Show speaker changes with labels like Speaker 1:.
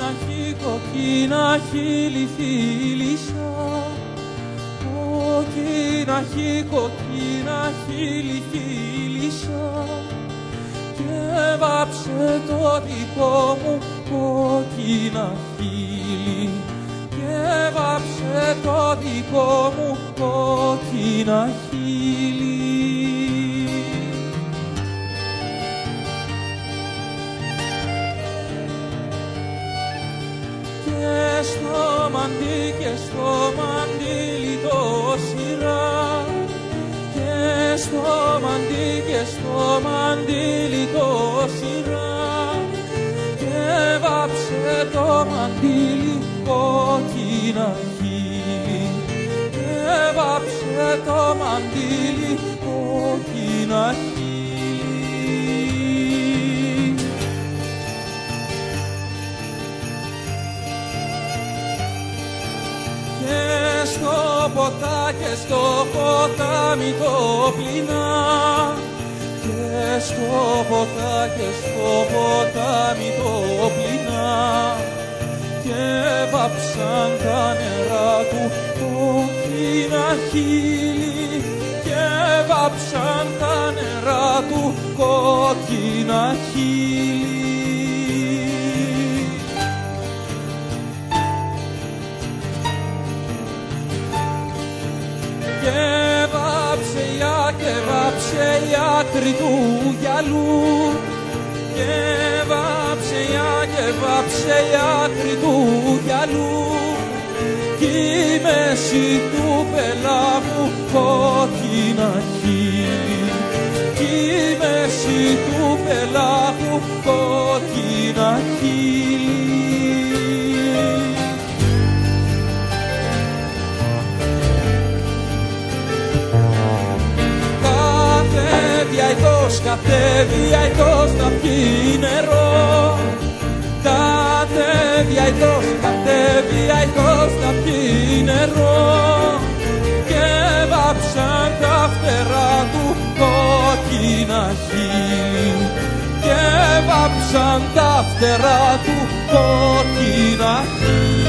Speaker 1: κόκκινα χείλη φίλησα, κόκκινα χείλη φίλησα, και βάψε το δικό μου κόκκινα χείλη, και βάψε το δικό μου κόκκινα χείλη. Και στο μαντίλι το σειρά, και στο μαντίλι το σειρά, και βάψε το μαντίλι κόκκινα χείλη, και βάψε το μαντίλι κόκκινα χείλη. Και στο ποτάμι το πλυνά, και στο ποτάμι το πλυνά, και βάψαν τα νερά του κόκκινα χείλη, και βάψαν τα νερά του κόκκινα χείλη. Και βάψε η άκρη του γυαλού, και βάψε η άκρη του γυαλού, κι η μέση του πελάγου κόκκινα χείλη, κι η μέση του πελάγου κόκκινα χείλη. Κατέβει αητός να πιει νερό, κατέβει αητός να πιει νερό, και βάψαν τα φτερά του κόκκινα χείλη, και βάψαν τα φτερά του κόκκινα χείλη.